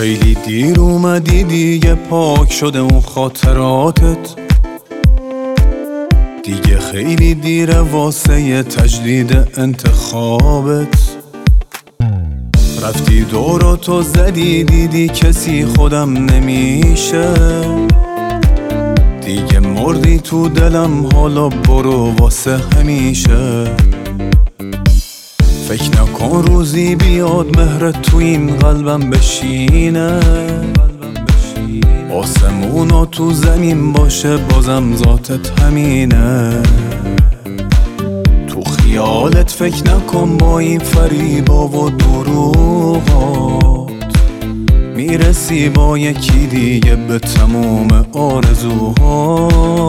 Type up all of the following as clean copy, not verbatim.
خیلی دیر اومدی دیگه، پاک شده اون خاطراتت. دیگه خیلی دیره واسه تجدید انتخابت. رفتی دوراتو زدی، دیدی کسی خودم نمیشه. دیگه مردی تو دلم، حالا برو واسه همیشه. فکر نکن روزی بیاد مهرت تو این قلبم بشینه. آسمونا تو زمین باشه، بازم ذاتت همینه. تو خیالت فکر نکن با این فریبا و دروغات. میرسی با یکی دیگه به تموم آرزوها.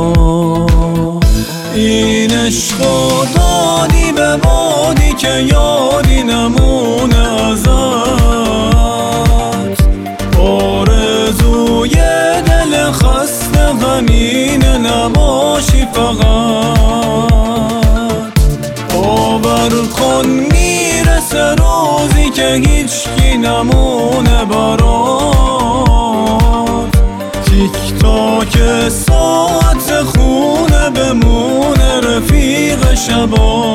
این عشقو دادی به بادی که یادی نمونه ازت. آرزوی دل خسته غمینه نباشی فقط. باور کن میرسه روزی که هیچکی نمونه برات. تیک تاک ساعت خونه بمونه رفیق شبا.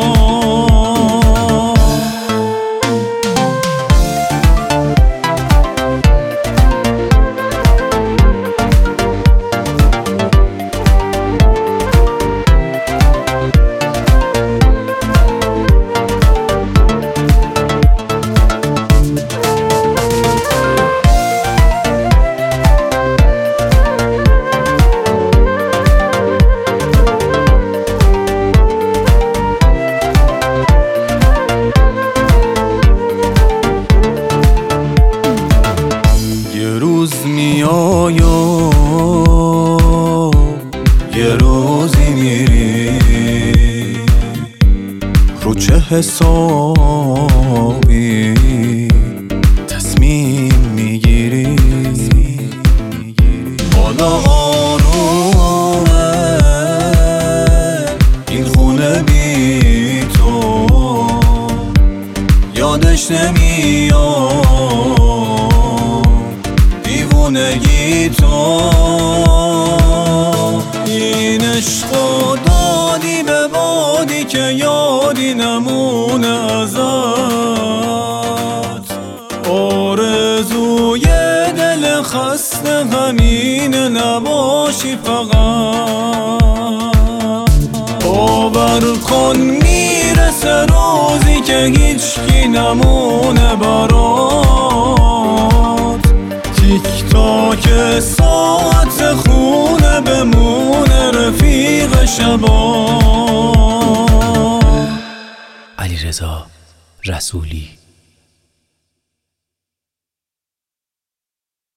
میای و یه روزی میری، رو چه حسابی تصمیم میگیری. حالا آرومه این خونه بی تو، یادش نمیاد دیوونگی تو. این عشقو دادی به بادی که یادی نمونه ازت. آرزوی دل خسته غمینه نباشی فقط. باور کن میرسه روزی که هیچکی نمونه برات. تیک تاک ساعت خونه بمونه رفیق شبا. علیرضا رسولی.